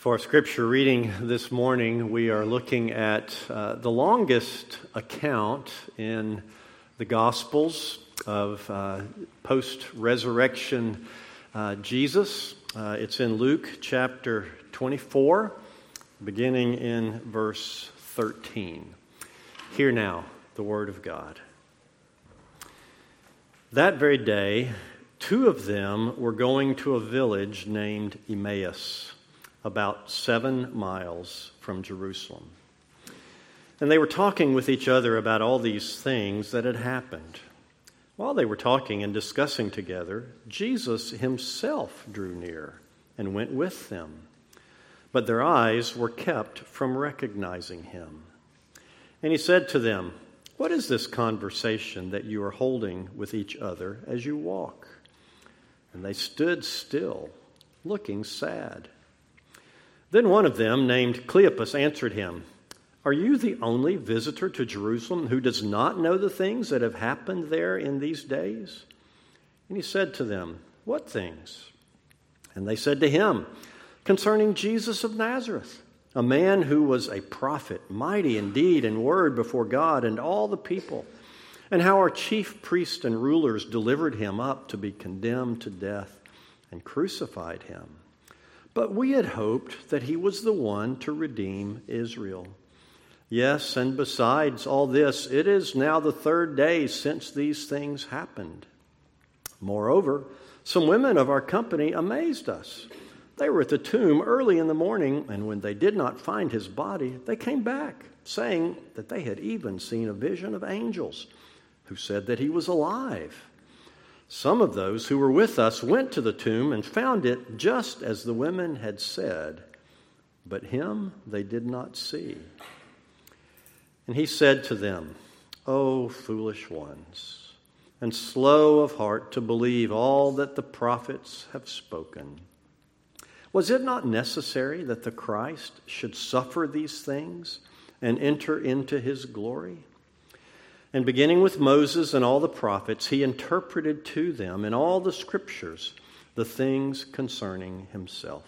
For our scripture reading this morning, we are looking at the longest account in the Gospels of post-resurrection Jesus. It's in Luke chapter 24, beginning in verse 13. Hear now the word of God. That very day, two of them were going to a village named Emmaus, about 7 miles from Jerusalem. And they were talking with each other about all these things that had happened. While they were talking and discussing together, Jesus himself drew near and went with them. But their eyes were kept from recognizing him. And he said to them, "What is this conversation that you are holding with each other as you walk?" And they stood still, looking sad. Then one of them, named Cleopas, answered him, "Are you the only visitor to Jerusalem who does not know the things that have happened there in these days?" And he said to them, "What things?" And they said to him, "Concerning Jesus of Nazareth, a man who was a prophet, mighty in deed and word before God and all the people, and how our chief priests and rulers delivered him up to be condemned to death and crucified him. But we had hoped that he was the one to redeem Israel. Yes, and besides all this, it is now the 3rd day since these things happened. Moreover, some women of our company amazed us. They were at the tomb early in the morning, and when they did not find his body, they came back, saying that they had even seen a vision of angels who said that he was alive. Some of those who were with us went to the tomb and found it just as the women had said, but him they did not see." And he said to them, "O foolish ones, and slow of heart to believe all that the prophets have spoken. Was it not necessary that the Christ should suffer these things and enter into his glory?" And beginning with Moses and all the prophets, he interpreted to them in all the scriptures the things concerning himself.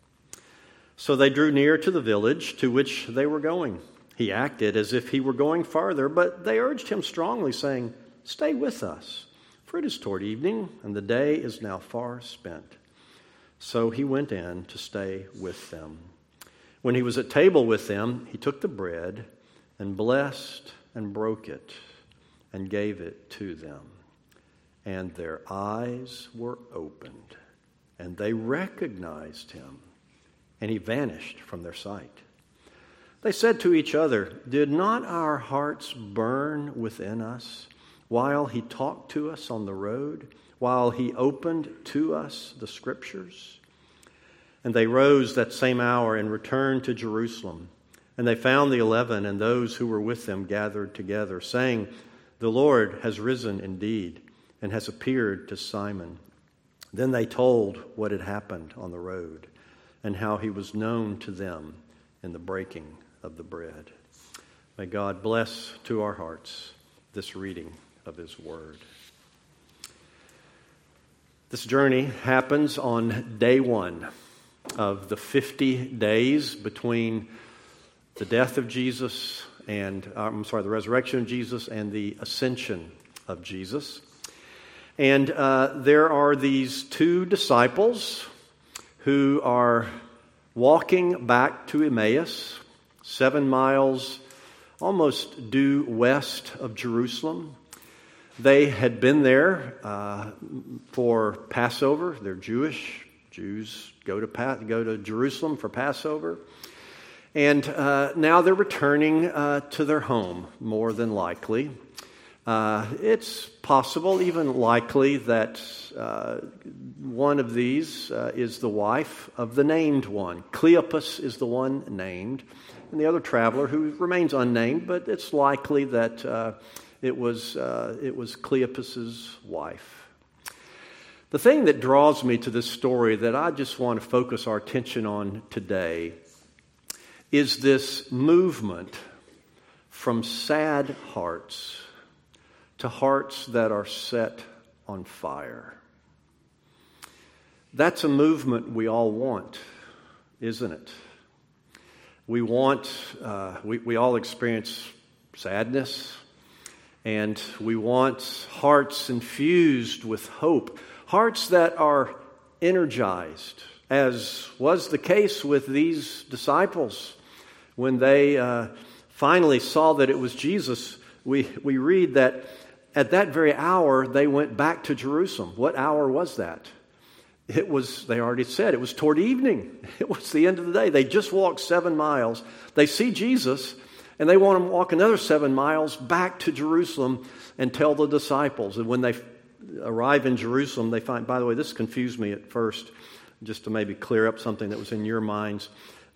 So they drew near to the village to which they were going. He acted as if he were going farther, but they urged him strongly, saying, "Stay with us, for it is toward evening, and the day is now far spent." So he went in to stay with them. When he was at table with them, he took the bread and blessed and broke it and gave it to them. And their eyes were opened, and they recognized him, and he vanished from their sight. They said to each other, "Did not our hearts burn within us while he talked to us on the road, while he opened to us the scriptures?" And they rose that same hour and returned to Jerusalem. And they found the 11 and those who were with them gathered together, saying, "The Lord has risen indeed and has appeared to Simon." Then they told what had happened on the road and how he was known to them in the breaking of the bread. May God bless to our hearts this reading of his word. This journey happens on day 1 of the 50 days between the death of Jesus the resurrection of Jesus and the ascension of Jesus. And there are these 2 disciples who are walking back to Emmaus, 7 miles almost due west of Jerusalem. They had been there for Passover. They're Jewish. Jews go to Jerusalem for Passover. And now they're returning to their home, more than likely. It's possible, even likely, that one of these is the wife of the named one. Cleopas is the one named, and the other traveler who remains unnamed, but it's likely that it was Cleopas's wife. The thing that draws me to this story that I just want to focus our attention on today is this movement from sad hearts to hearts that are set on fire. That's a movement we all want, isn't it? We want, we all experience sadness, and we want hearts infused with hope, hearts that are energized, as was the case with these disciples when they finally saw that it was Jesus. We read that at that very hour they went back to Jerusalem. What hour was that? It was, they already said, it was toward evening. It was the end of the day. They just walked 7 miles. They see Jesus, and they want to walk another 7 miles back to Jerusalem and tell the disciples. And when they arrive in Jerusalem, they find, by the way, this confused me at first, just to maybe clear up something that was in your minds.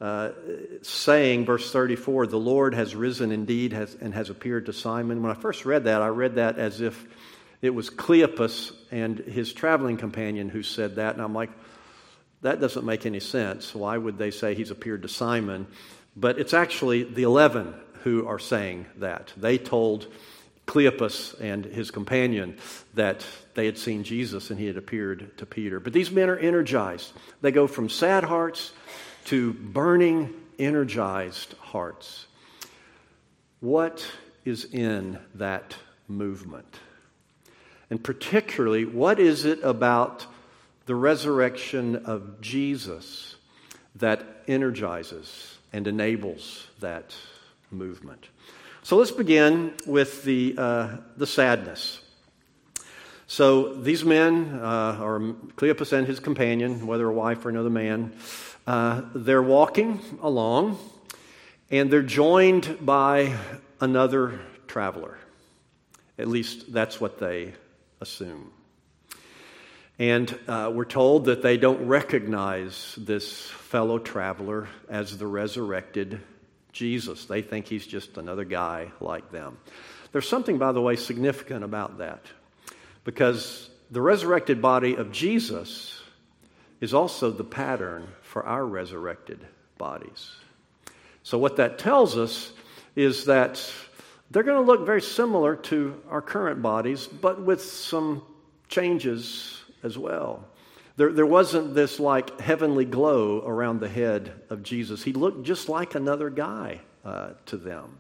Saying, verse 34, the Lord has risen indeed and has appeared to Simon. When I first read that, I read that as if it was Cleopas and his traveling companion who said that. And I'm like, that doesn't make any sense. Why would they say he's appeared to Simon? But it's actually the 11 who are saying that. They told Cleopas and his companion that they had seen Jesus and he had appeared to Peter. But these men are energized. They go from sad hearts to burning, energized hearts. What is in that movement? And particularly, what is it about the resurrection of Jesus that energizes and enables that movement? So let's begin with the sadness. So these men, or Cleopas and his companion, whether a wife or another man, they're walking along, and they're joined by another traveler. At least that's what they assume. And we're told that they don't recognize this fellow traveler as the resurrected Jesus. They think he's just another guy like them. There's something, by the way, significant about that, because the resurrected body of Jesus is also the pattern for our resurrected bodies. So what that tells us is that they're going to look very similar to our current bodies, but with some changes as well. There wasn't this like heavenly glow around the head of Jesus. He looked just like another guy to them.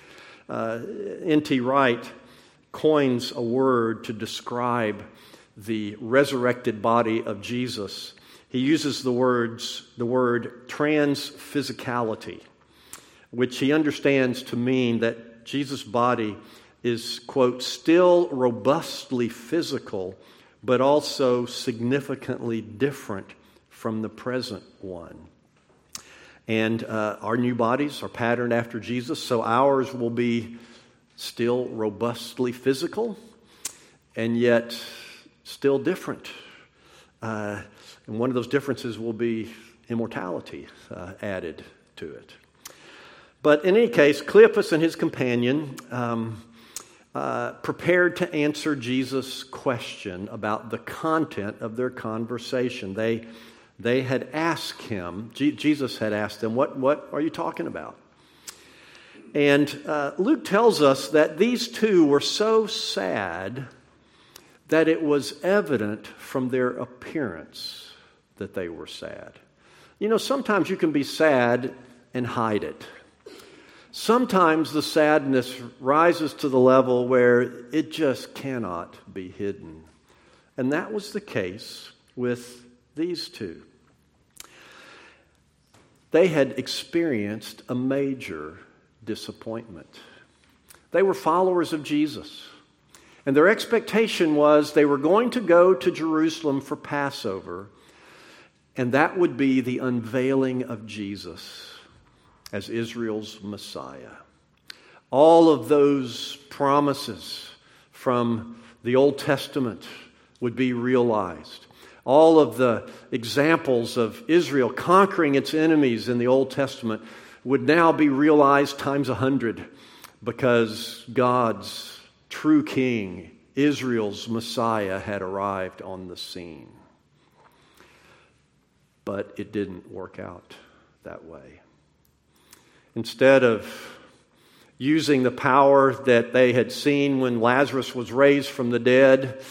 N.T. Wright coins a word to describe the resurrected body of Jesus. He uses the word transphysicality, which he understands to mean that Jesus' body is, quote, still robustly physical, but also significantly different from the present one. And our new bodies are patterned after Jesus, so ours will be still robustly physical, and yet still different. And one of those differences will be immortality added to it. But in any case, Cleopas and his companion prepared to answer Jesus' question about the content of their conversation. They had asked him, Jesus had asked them, what are you talking about? And Luke tells us that these two were so sad that it was evident from their appearance that they were sad. You know, sometimes you can be sad and hide it. Sometimes the sadness rises to the level where it just cannot be hidden. And that was the case with these two. They had experienced a major disappointment. They were followers of Jesus, and their expectation was they were going to go to Jerusalem for Passover, and that would be the unveiling of Jesus as Israel's Messiah. All of those promises from the Old Testament would be realized. All of the examples of Israel conquering its enemies in the Old Testament would now be realized times 100 because God's true King, Israel's Messiah, had arrived on the scene. But it didn't work out that way. Instead of using the power that they had seen when Lazarus was raised from the dead,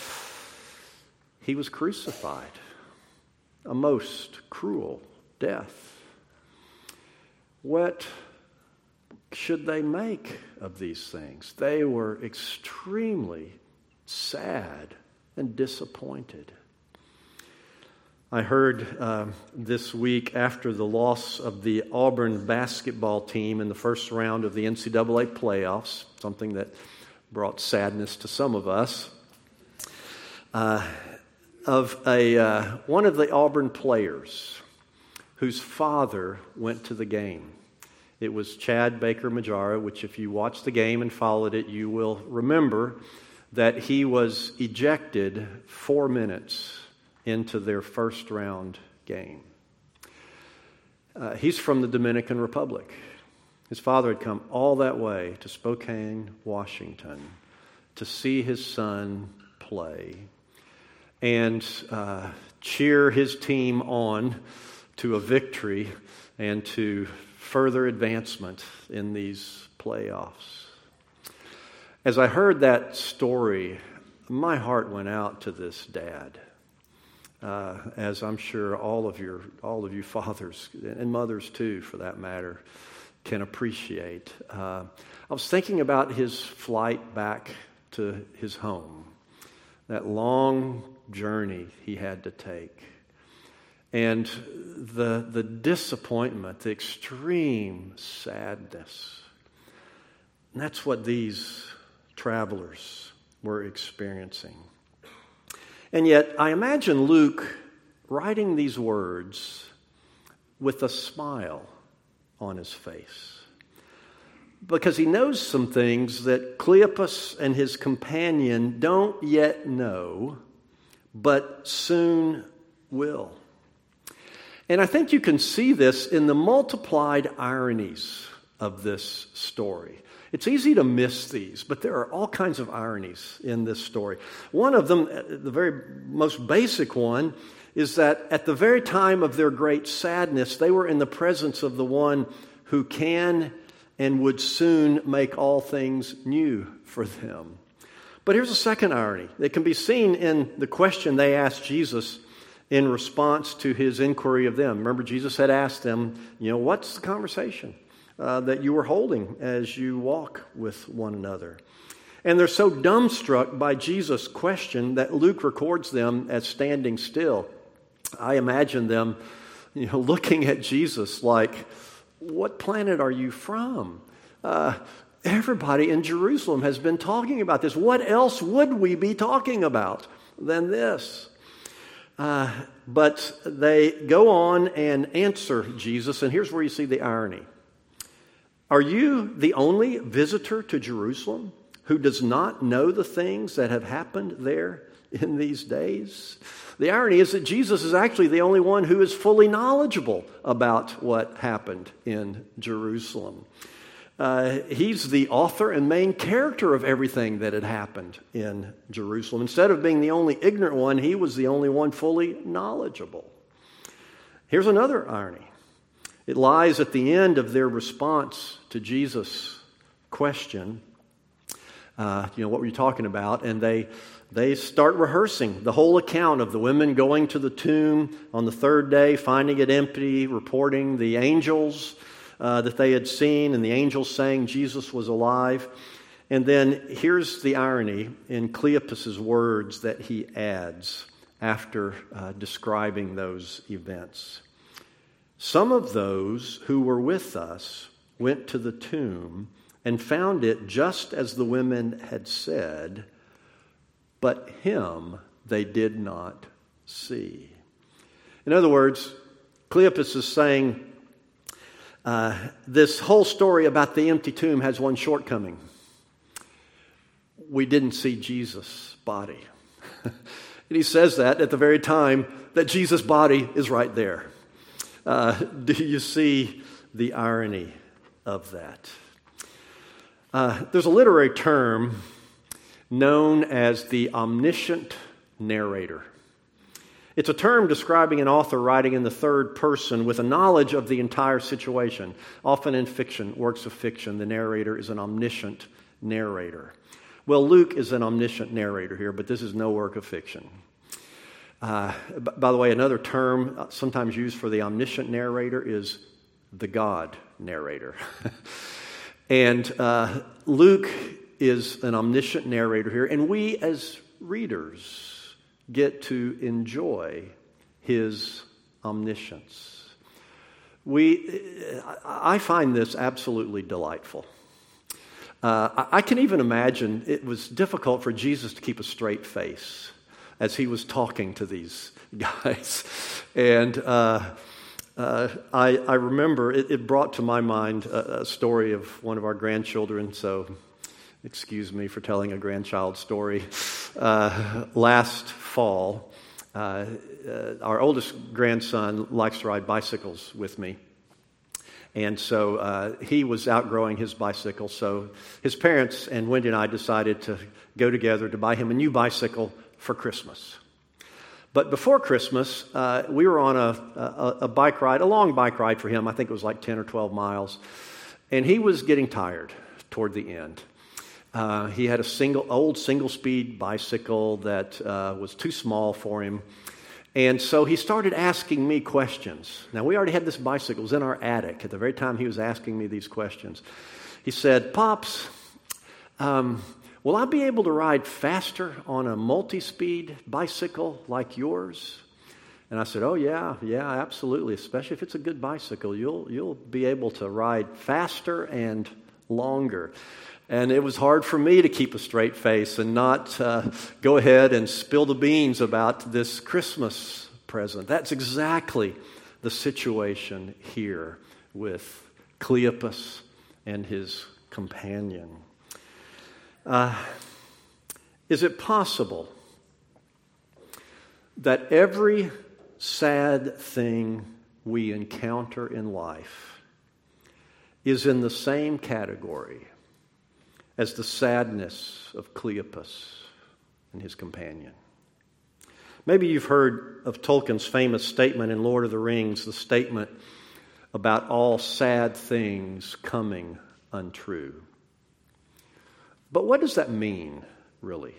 he was crucified. A most cruel death What should they make of these things? They were extremely sad and disappointed. I heard this week, after the loss of the Auburn basketball team in the first round of the NCAA playoffs, something that brought sadness to some of us, of one of the Auburn players whose father went to the game. It was Chad Baker Majara, which if you watched the game and followed it, you will remember that he was ejected 4 minutes into their first round game. He's from the Dominican Republic. His father had come all that way to Spokane, Washington, to see his son play and cheer his team on to a victory and to further advancement in these playoffs. As I heard that story, my heart went out to this dad, as I'm sure all of you fathers and mothers too, for that matter, can appreciate. I was thinking about his flight back to his home, that long journey he had to take, and the disappointment, the extreme sadness. And that's what these travelers were experiencing. And yet, I imagine Luke writing these words with a smile on his face, because he knows some things that Cleopas and his companion don't yet know, but soon will. And I think you can see this in the multiplied ironies of this story. It's easy to miss these, but there are all kinds of ironies in this story. One of them, the very most basic one, is that at the very time of their great sadness, they were in the presence of the one who can and would soon make all things new for them. But here's a second irony that can be seen in the question they asked Jesus in response to his inquiry of them. Remember, Jesus had asked them, what's the conversation that you were holding as you walk with one another? And they're so dumbstruck by Jesus' question that Luke records them as standing still. I imagine them, looking at Jesus like, what planet are you from? Everybody in Jerusalem has been talking about this. What else would we be talking about than this? But they go on and answer Jesus, and here's where you see the irony. Are you the only visitor to Jerusalem who does not know the things that have happened there in these days? The irony is that Jesus is actually the only one who is fully knowledgeable about what happened in Jerusalem. He's the author and main character of everything that had happened in Jerusalem. Instead of being the only ignorant one, he was the only one fully knowledgeable. Here's another irony. It lies at the end of their response to Jesus' question. What were you talking about? And they start rehearsing the whole account of the women going to the tomb on the third day, finding it empty, reporting the angels that they had seen, and the angels saying Jesus was alive. And then here's the irony in Cleopas' words that he adds after describing those events. Some of those who were with us went to the tomb and found it just as the women had said, but him they did not see. In other words, Cleopas is saying, this whole story about the empty tomb has one shortcoming. We didn't see Jesus' body. And he says that at the very time that Jesus' body is right there. Do you see the irony of that? There's a literary term known as the omniscient narrator. It's a term describing an author writing in the third person with a knowledge of the entire situation. Often in fiction, works of fiction, the narrator is an omniscient narrator. Well, Luke is an omniscient narrator here, but this is no work of fiction. By the way, another term sometimes used for the omniscient narrator is the God narrator. And Luke is an omniscient narrator here, and we as readers get to enjoy his omniscience. I find this absolutely delightful. I can even imagine it was difficult for Jesus to keep a straight face as he was talking to these guys. And I remember it brought to my mind a story of one of our grandchildren, so excuse me for telling a grandchild story. Last fall, our oldest grandson likes to ride bicycles with me. And so he was outgrowing his bicycle, so his parents and Wendy and I decided to go together to buy him a new bicycle for Christmas. But before Christmas, we were on a bike ride, a long bike ride for him. I think it was like 10 or 12 miles. And he was getting tired toward the end. He had a old single-speed bicycle that was too small for him. And so he started asking me questions. Now, we already had this bicycle. It was in our attic at the very time he was asking me these questions. He said, "Pops, will I be able to ride faster on a multi-speed bicycle like yours?" And I said, "Oh, yeah, absolutely. Especially if it's a good bicycle. You'll be able to ride faster and longer." And it was hard for me to keep a straight face and not go ahead and spill the beans about this Christmas present. That's exactly the situation here with Cleopas and his companion. Is it possible that every sad thing we encounter in life is in the same category as the sadness of Cleopas and his companion? Maybe you've heard of Tolkien's famous statement in Lord of the Rings, the statement about all sad things coming untrue. But what does that mean, really?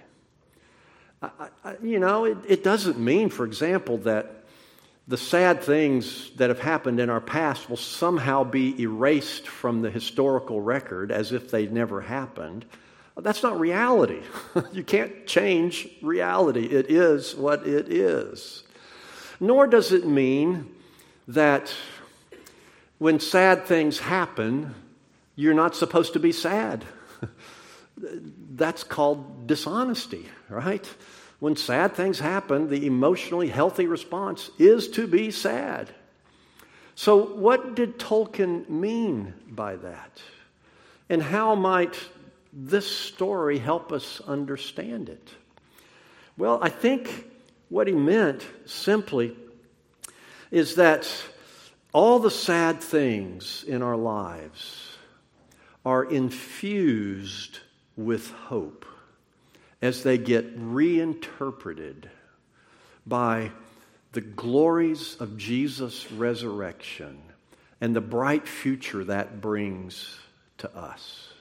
It doesn't mean, for example, that the sad things that have happened in our past will somehow be erased from the historical record as if they never happened. That's not reality. You can't change reality. It is what it is. Nor does it mean that when sad things happen, you're not supposed to be sad. That's called dishonesty, right? When sad things happen, the emotionally healthy response is to be sad. So what did Tolkien mean by that? And how might this story help us understand it? Well, I think what he meant simply is that all the sad things in our lives are infused with hope as they get reinterpreted by the glories of Jesus' resurrection and the bright future that brings to us.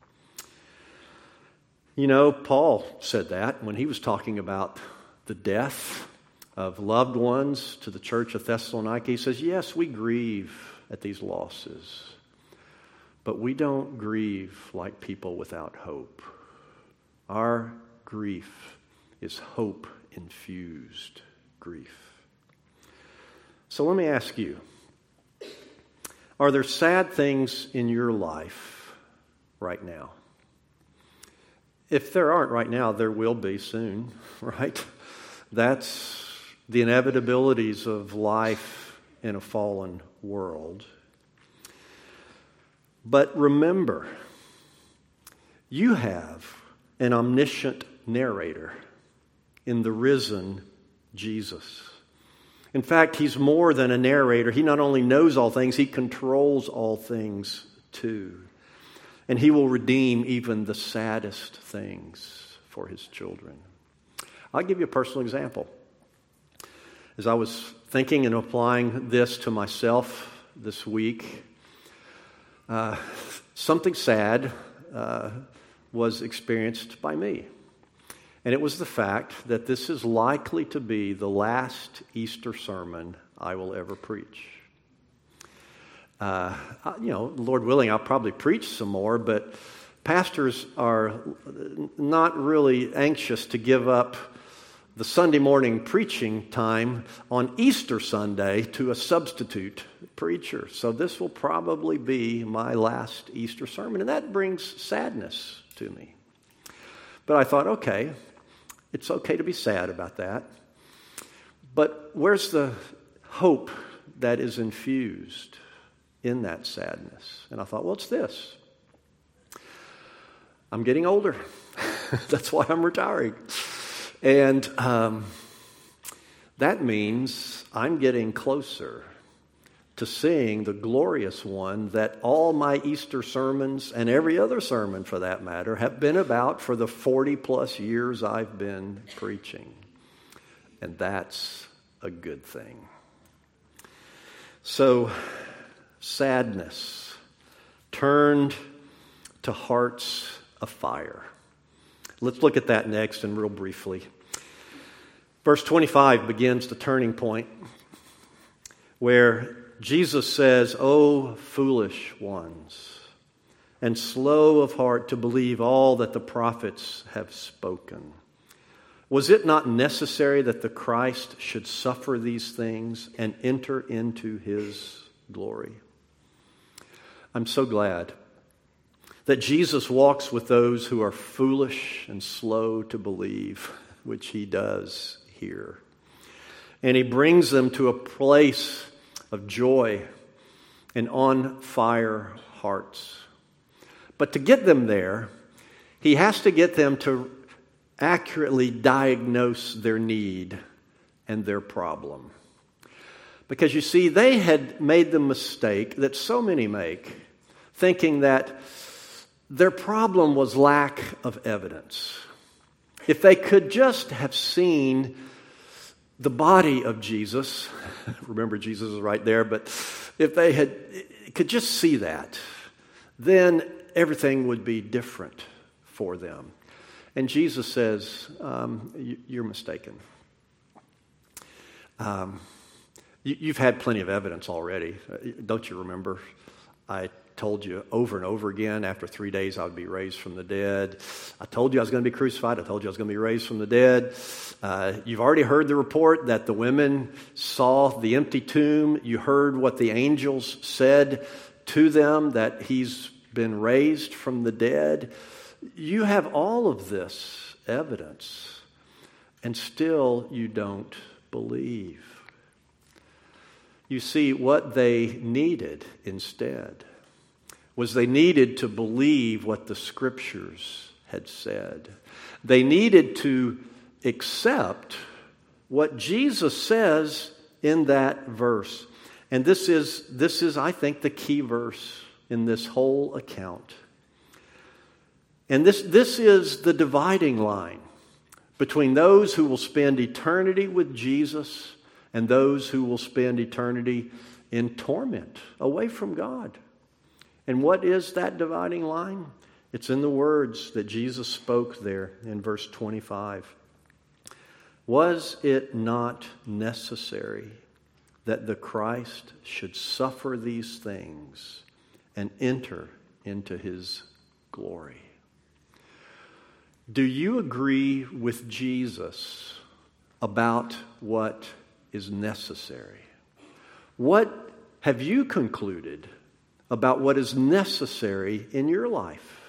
You know, Paul said that when he was talking about the death of loved ones to the church of Thessalonica. He says, yes, we grieve at these losses, but we don't grieve like people without hope. Our grief is hope-infused grief. So let me ask you, are there sad things in your life right now? If there aren't right now, there will be soon, right? That's the inevitabilities of life in a fallen world. But remember, you have an omniscient narrator in the risen Jesus. In fact, he's more than a narrator. He not only knows all things, he controls all things too. And he will redeem even the saddest things for his children. I'll give you a personal example. As I was thinking and applying this to myself this week, something sad was experienced by me. And it was the fact that this is likely to be the last Easter sermon I will ever preach. Lord willing, I'll probably preach some more, but pastors are not really anxious to give up the Sunday morning preaching time on Easter Sunday to a substitute preacher. So this will probably be my last Easter sermon, and that brings sadness to me. But I thought, okay, it's okay to be sad about that. But where's the hope that is infused in that sadness? And I thought, well, it's this. I'm getting older. That's why I'm retiring. And that means I'm getting closer to seeing the glorious one that all my Easter sermons, and every other sermon for that matter, have been about for the 40-plus years I've been preaching. And that's a good thing. So, sadness turned to hearts afire. Let's look at that next and real briefly. Verse 25 begins the turning point where Jesus says, "O foolish ones, and slow of heart to believe all that the prophets have spoken. Was it not necessary that the Christ should suffer these things and enter into his glory?" I'm so glad that Jesus walks with those who are foolish and slow to believe, which he does here. And he brings them to a place of joy and on fire hearts. But to get them there, he has to get them to accurately diagnose their need and their problem. Because you see, they had made the mistake that so many make, thinking that their problem was lack of evidence. If they could just have seen the body of Jesus, remember Jesus is right there, but if they could just see that, then everything would be different for them. And Jesus says, you're mistaken. You've had plenty of evidence already. Don't you remember? I told you over and over again, after 3 days I would be raised from the dead. I told you I was going to be crucified. I told you I was going to be raised from the dead. You've already heard the report that the women saw the empty tomb. You heard what the angels said to them, that he's been raised from the dead. You have all of this evidence, and still you don't believe. You see, what they needed instead was they needed to believe what the Scriptures had said. They needed to accept what Jesus says in that verse. And this is, I think, the key verse in this whole account. And this is the dividing line between those who will spend eternity with Jesus and those who will spend eternity in torment, away from God. And what is that dividing line? It's in the words that Jesus spoke there in verse 25. Was it not necessary that the Christ should suffer these things and enter into his glory? Do you agree with Jesus about what is necessary? What have you concluded about what is necessary in your life?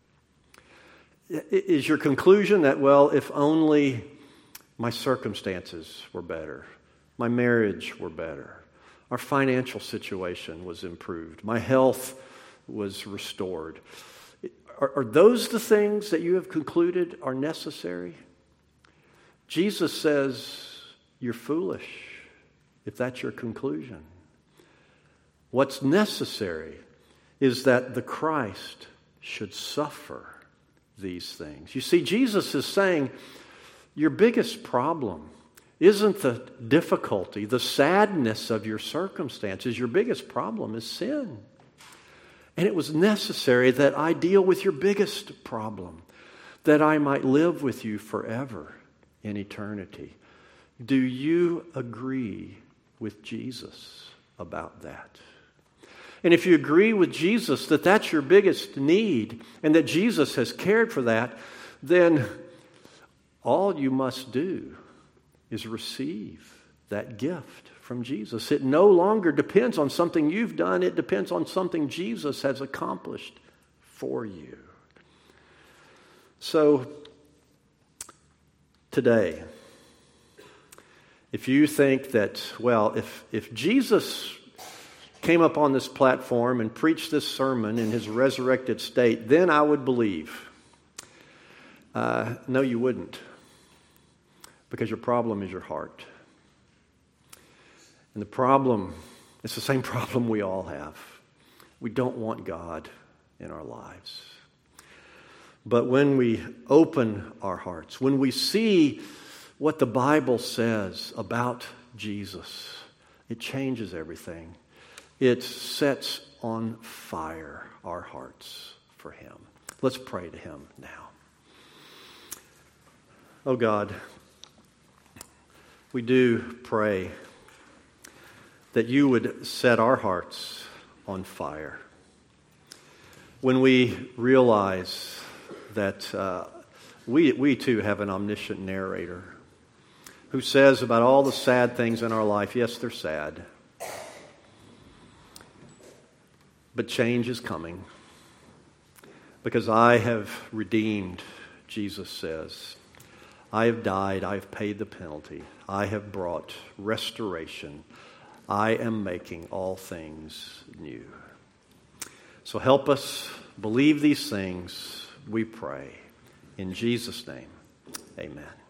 Is your conclusion that, well, if only my circumstances were better, my marriage were better, our financial situation was improved, my health was restored? Are those the things that you have concluded are necessary? Jesus says you're foolish if that's your conclusion. What's necessary is that the Christ should suffer these things. You see, Jesus is saying your biggest problem isn't the difficulty, the sadness of your circumstances. Your biggest problem is sin. And it was necessary that I deal with your biggest problem, that I might live with you forever in eternity. Do you agree with Jesus about that? And if you agree with Jesus that that's your biggest need and that Jesus has cared for that, then all you must do is receive that gift from Jesus. It no longer depends on something you've done. It depends on something Jesus has accomplished for you. So, today, if you think that, well, if Jesus came up on this platform and preached this sermon in his resurrected state, then I would believe. No, you wouldn't. Because your problem is your heart. And the problem, it's the same problem we all have. We don't want God in our lives. But when we open our hearts, when we see what the Bible says about Jesus, it changes everything. It sets on fire our hearts for Him. Let's pray to Him now. Oh God, we do pray that you would set our hearts on fire. When we realize that we too have an omniscient narrator who says about all the sad things in our life, yes, they're sad, but change is coming because I have redeemed, Jesus says. I have died, I have paid the penalty, I have brought restoration. I am making all things new. So help us believe these things, we pray. In Jesus' name, amen.